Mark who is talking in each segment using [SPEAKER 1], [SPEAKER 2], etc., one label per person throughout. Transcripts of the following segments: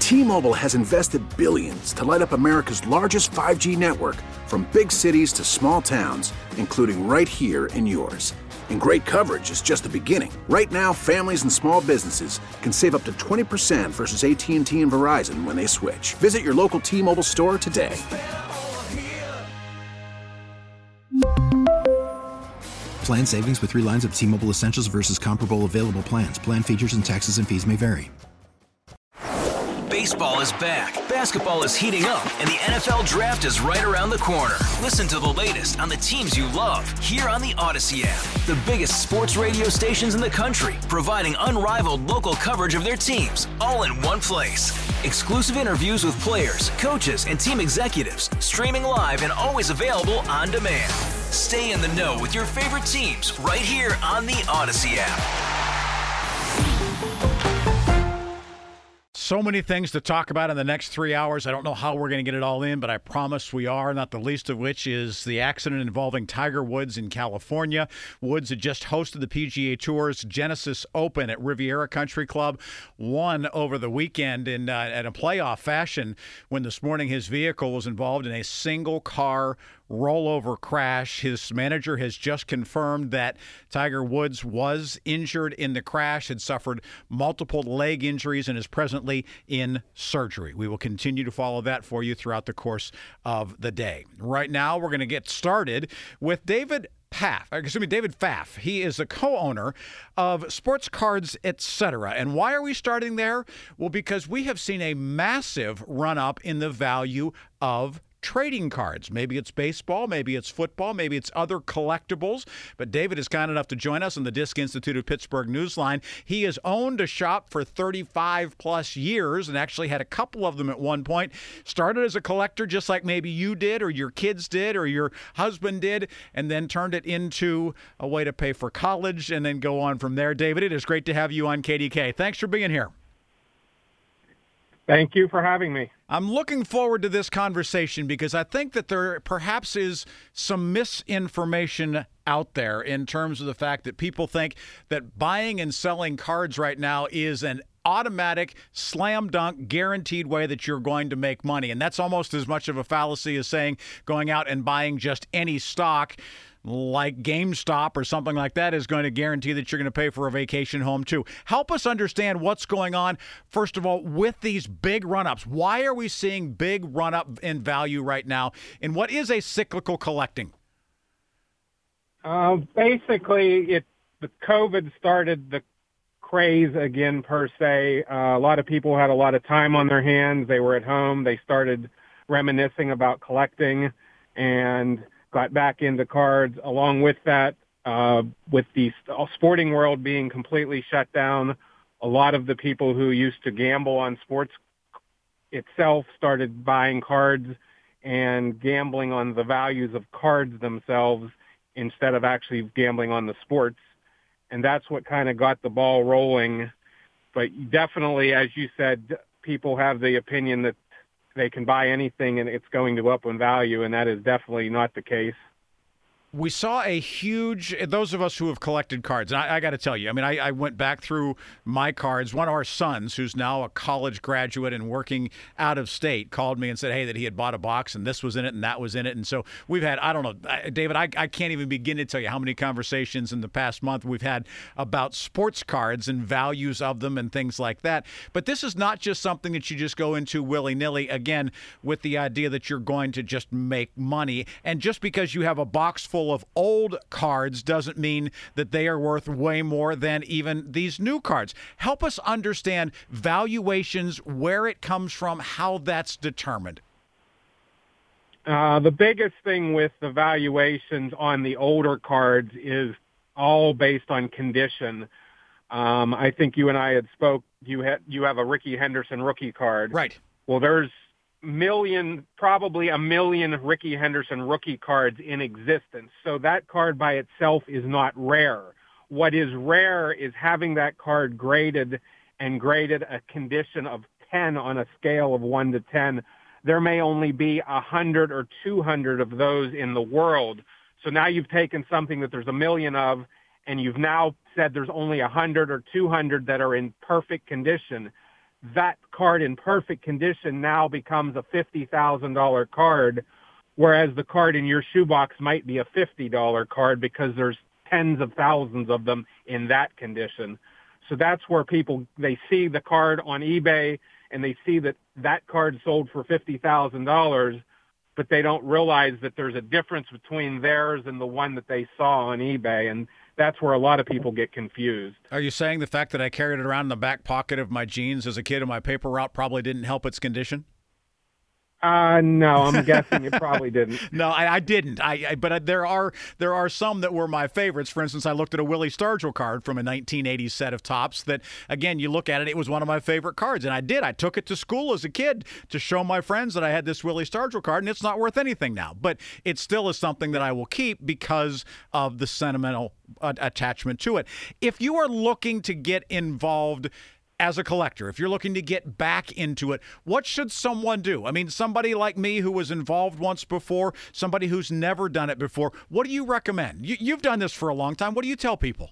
[SPEAKER 1] T-Mobile has invested billions to light up America's largest 5G network, from big cities to small towns, including right here in yours. And great coverage is just the beginning. Right now, families and small businesses can save up to 20% versus AT&T and Verizon when they switch. Visit your local T-Mobile store today.
[SPEAKER 2] Plan savings with 3 lines of T-Mobile Essentials versus comparable available plans. Plan features and taxes and fees may vary.
[SPEAKER 3] Baseball is back, basketball is heating up, and the NFL Draft is right around the corner. Listen to the latest on the teams you love here on the Odyssey app. The biggest sports radio stations in the country, providing unrivaled local coverage of their teams, all in one place. Exclusive interviews with players, coaches, and team executives, streaming live and always available on demand. Stay in the know with your favorite teams right here on the Odyssey app.
[SPEAKER 4] So many things to talk about in the next 3 hours. I don't know how we're going to get it all in, but I promise we are, not the least of which is the accident involving Tiger Woods in California. Woods had just hosted the PGA Tour's Genesis Open at Riviera Country Club, won over the weekend in a playoff fashion when this morning his vehicle was involved in a single-car rollover crash. His manager has just confirmed that Tiger Woods was injured in the crash, had suffered multiple leg injuries, and is presently in surgery. We will continue to follow that for you throughout the course of the day. Right now, we're going to get started with David Pfaff. He is the co-owner of Sports Cards, Etc. And why are we starting there? Well, because we have seen a massive run-up in the value of trading cards. Maybe it's baseball, maybe it's football, maybe it's other collectibles. But David is kind enough to join us on the Disc Institute of Pittsburgh Newsline. He has owned a shop for 35 plus years and actually had a couple of them at one point. Started as a collector just like maybe you did or your kids did or your husband did, and then turned it into a way to pay for college and then go on from there. David, it is great to have you on KDK. Thanks for being here.
[SPEAKER 5] Thank you for having me.
[SPEAKER 4] I'm looking forward to this conversation because I think that there perhaps is some misinformation out there in terms of the fact that people think that buying and selling cards right now is an automatic, slam dunk, guaranteed way that you're going to make money. And that's almost as much of a fallacy as saying going out and buying just any stock like GameStop or something like that is going to guarantee that you're going to pay for a vacation home too. Help us understand what's going on, first of all, with these big run-ups. Why are we seeing big run-up in value right now in what is a cyclical collecting?
[SPEAKER 5] Basically, the COVID started the craze again, per se. A lot of people had a lot of time on their hands. They were at home. They started reminiscing about collecting and got back into cards. Along with that, with the sporting world being completely shut down, a lot of the people who used to gamble on sports itself started buying cards and gambling on the values of cards themselves instead of actually gambling on the sports. And that's what kind of got the ball rolling. But definitely, as you said, people have the opinion that they can buy anything and it's going to up in value, and that is definitely not the case.
[SPEAKER 4] We saw a huge, those of us who have collected cards, and I got to tell you, I mean, I went back through my cards. One of our sons, who's now a college graduate and working out of state, called me and said, hey, that he had bought a box and this was in it and that was in it. And so we've had, I don't know, David, I can't even begin to tell you how many conversations in the past month we've had about sports cards and values of them and things like that. But this is not just something that you just go into willy-nilly, again, with the idea that you're going to just make money. And just because you have a box full of old cards doesn't mean that they are worth way more than even these new cards. Help us understand valuations, where it comes from, how that's determined.
[SPEAKER 5] The biggest thing with the valuations on the older cards is all based on condition. I think you and I had spoke. You have a Ricky Henderson rookie card.
[SPEAKER 4] Right.
[SPEAKER 5] Well, there's probably a million Ricky Henderson rookie cards in existence. So that card by itself is not rare. What is rare is having that card graded a condition of 10 on a scale of 1 to 10. There may only be 100 or 200 of those in the world. So now you've taken something that there's a million of, and you've now said there's only 100 or 200 that are in perfect condition. that card in perfect condition now becomes a $50,000 card, whereas the card in your shoebox might be a $50 card because there's tens of thousands of them in that condition. So that's where people, they see the card on eBay and they see that that card sold for $50,000, but they don't realize that there's a difference between theirs and the one that they saw on eBay. And that's where a lot of people get confused.
[SPEAKER 4] Are you saying the fact that I carried it around in the back pocket of my jeans as a kid in my paper route probably didn't help its condition?
[SPEAKER 5] No, I'm guessing it probably didn't.
[SPEAKER 4] No, I didn't. But there are some that were my favorites. For instance, I looked at a Willie Stargell card from a 1980s set of Topps that, again, you look at it, it was one of my favorite cards. And I did. I took it to school as a kid to show my friends that I had this Willie Stargell card, and it's not worth anything now. But it still is something that I will keep because of the sentimental attachment to it. If you are looking to get involved as a collector, if you're looking to get back into it, what should someone do? I mean, somebody like me who was involved once before, somebody who's never done it before, what do you recommend? You've done this for a long time. What do you tell people?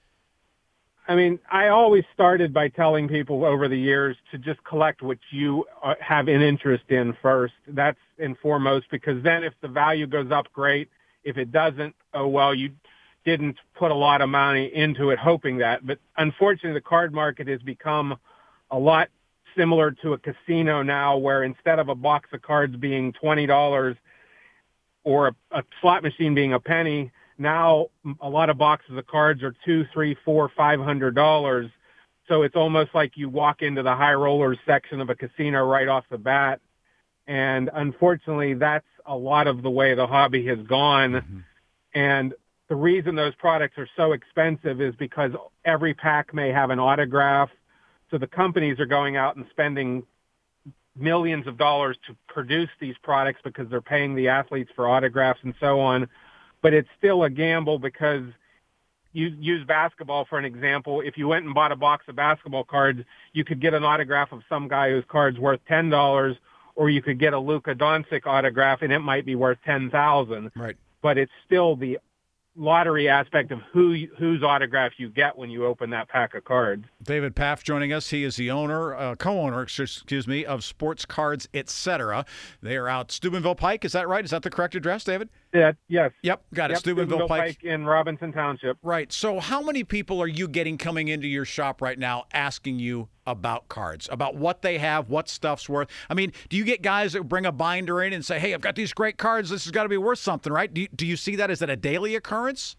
[SPEAKER 5] I mean, I always started by telling people over the years to just collect what you have an interest in first. That's and foremost, because then if the value goes up, great. If it doesn't, oh, well, you didn't put a lot of money into it hoping that. But unfortunately, the card market has become a lot similar to a casino now, where instead of a box of cards being $20 or a slot machine being a penny, now a lot of boxes of cards are $200, $300, $400, $500. So it's almost like you walk into the high rollers section of a casino right off the bat. And unfortunately, that's a lot of the way the hobby has gone. Mm-hmm. And the reason those products are so expensive is because every pack may have an autograph. So the companies are going out and spending millions of dollars to produce these products because they're paying the athletes for autographs and so on. But it's still a gamble because you use basketball for an example. If you went and bought a box of basketball cards, you could get an autograph of some guy whose card's worth $10, or you could get a Luka Doncic autograph and it might be worth $10,000.
[SPEAKER 4] Right.
[SPEAKER 5] But it's still the lottery aspect of whose autograph you get when you open that pack of cards.
[SPEAKER 4] David Pfaff joining us. He is the co-owner, of Sports Cards, Etc. They are out Steubenville Pike. Is that right? Is that the correct address, David?
[SPEAKER 5] Yeah, yes.
[SPEAKER 4] Yep, got it. Steubenville Pike
[SPEAKER 5] in Robinson Township.
[SPEAKER 4] Right. So how many people are you getting coming into your shop right now asking you about cards, about what they have, what stuff's worth? I mean, do you get guys that bring a binder in and say, hey, I've got these great cards, this has got to be worth something, right? Do you see that? Is that a daily occurrence?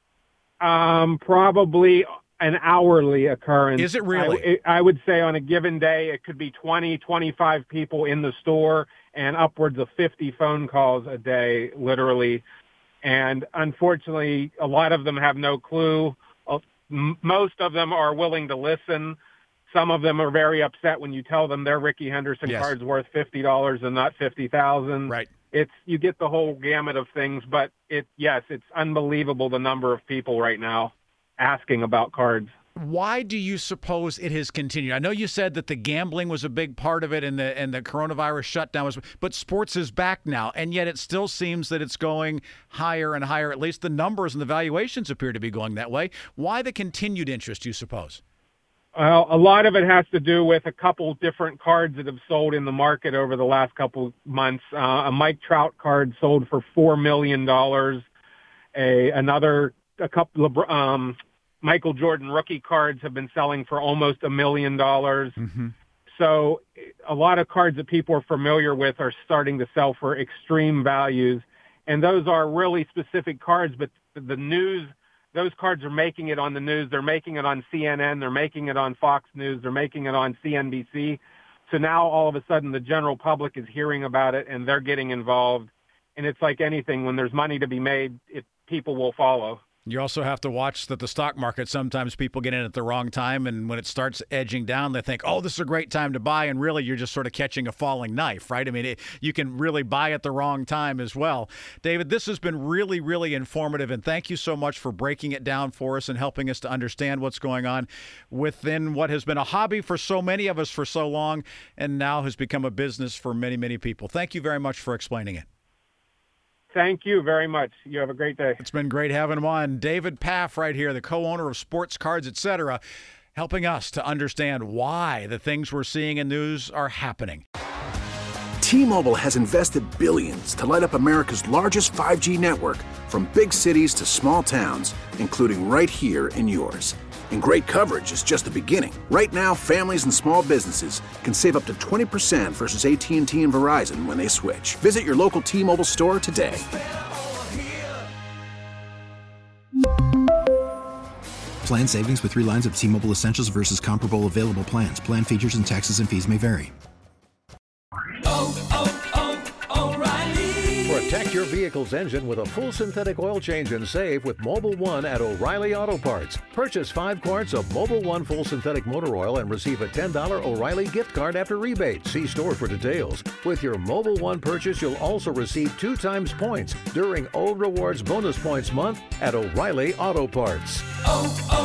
[SPEAKER 5] Probably an hourly occurrence.
[SPEAKER 4] Is it really?
[SPEAKER 5] I would say on a given day, it could be 20, 25 people in the store and upwards of 50 phone calls a day, literally. And unfortunately, a lot of them have no clue. Most of them are willing to listen. Some of them are very upset when you tell them their Rickey Henderson card's worth $50 and not $50,000.
[SPEAKER 4] Right.
[SPEAKER 5] You get the whole gamut of things, but it's unbelievable the number of people right now asking about cards.
[SPEAKER 4] Why do you suppose it has continued? I know you said that the gambling was a big part of it and the coronavirus shutdown was, but sports is back now, and yet it still seems that it's going higher and higher. At least the numbers and the valuations appear to be going that way. Why the continued interest, you suppose?
[SPEAKER 5] Well, a lot of it has to do with a couple different cards that have sold in the market over the last couple months. A Mike Trout card sold for $4 million. A couple of Michael Jordan rookie cards have been selling for almost $1 million. Mm-hmm. So a lot of cards that people are familiar with are starting to sell for extreme values. And those are really specific cards, but the news, those cards are making it on the news. They're making it on CNN. They're making it on Fox News. They're making it on CNBC. So now all of a sudden the general public is hearing about it and they're getting involved. And it's like anything, when there's money to be made, people will follow.
[SPEAKER 4] You also have to watch that the stock market, sometimes people get in at the wrong time, and when it starts edging down, they think, oh, this is a great time to buy, and really you're just sort of catching a falling knife, right? I mean, you can really buy at the wrong time as well. David, this has been really, really informative, and thank you so much for breaking it down for us and helping us to understand what's going on within what has been a hobby for so many of us for so long and now has become a business for many, many people. Thank you very much for explaining it.
[SPEAKER 5] Thank you very much. You have a great day.
[SPEAKER 4] It's been great having him on. David Pfaff right here, the co-owner of Sports Cards, Etc. helping us to understand why the things we're seeing in news are happening.
[SPEAKER 1] T-Mobile has invested billions to light up America's largest 5G network, from big cities to small towns, including right here in yours. And great coverage is just the beginning. Right now, families and small businesses can save up to 20% versus AT&T and Verizon when they switch. Visit your local T-Mobile store today.
[SPEAKER 2] Plan savings with 3 lines of T-Mobile Essentials versus comparable available plans. Plan features and taxes and fees may vary.
[SPEAKER 6] Protect your vehicle's engine with a full synthetic oil change and save with Mobil 1 at O'Reilly Auto Parts. Purchase 5 quarts of Mobil 1 full synthetic motor oil and receive a $10 O'Reilly gift card after rebate. See store for details. With your Mobil 1 purchase, you'll also receive 2 times points during O Rewards Bonus Points Month at O'Reilly Auto Parts.